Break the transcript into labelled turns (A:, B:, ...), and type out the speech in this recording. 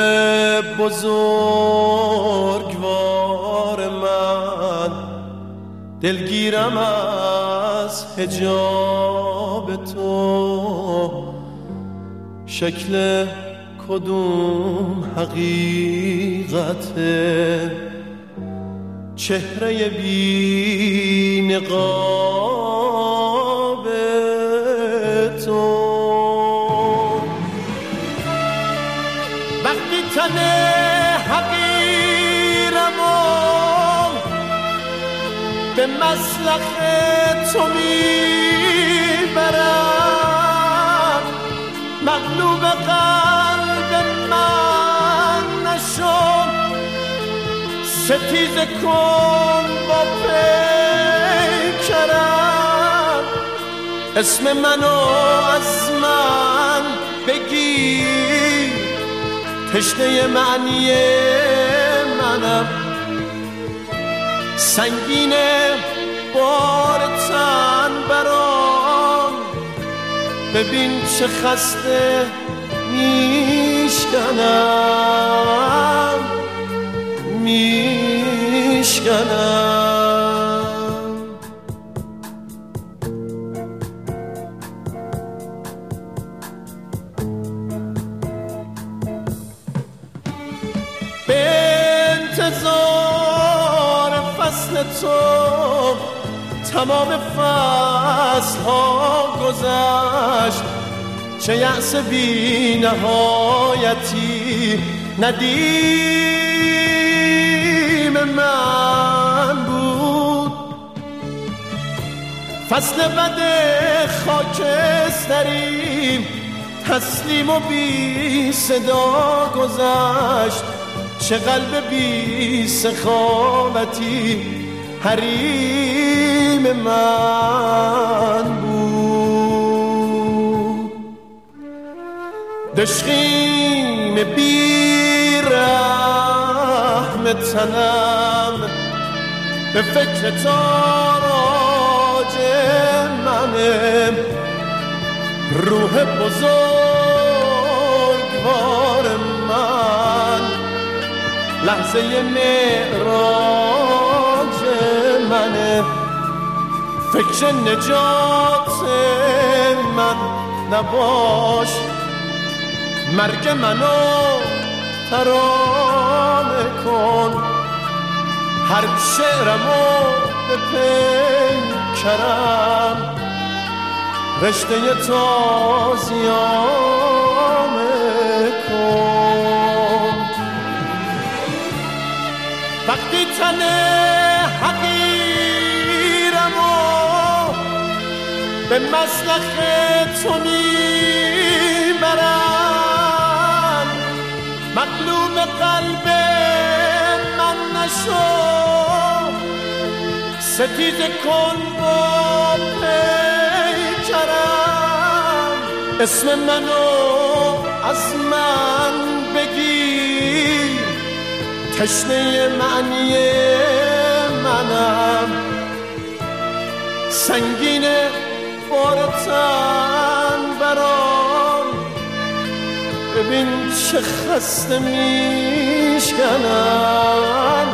A: بزرگوار من، دلگیرم از حجاب تو. شکل کدوم حقیقته؟ چهره بی نقاب تو. وقتی تن حقیرم و به مسلخ تو میبرم، مغلوب قلب من نشو، ستیزه کن با پیکرم. اسم منو از من بگیر، تشنه معنی منم. سنگینه بار تن برام، ببین چه خسته میشکنم. به انتظار فصل تو تمام فصل ها گذشت. چه یأس بی نهایتی ندیم من بود. فصل بد خاکستری تسلیم و بی صدا گذشت. چه قلب بی سخاوتی حریم من بود. دشخیم بی رحم تنم، به فکر تاراج منه. روح بزرگوار من، لحظه معراج منه. فکر نجات من نباش، مرگ منو ترانه کن. هر شعرمو به پیکرم، رشته تازیانه کن. وقتی تن حقیرمو به مسلخ تو میبرم، مغلوب قلب من نشو، ستیزه کن با پیکرم. اسم منو از من بگیر، تشنه معنی منم. سنگینه بار تن برام، ببین چه خسته میشکنم.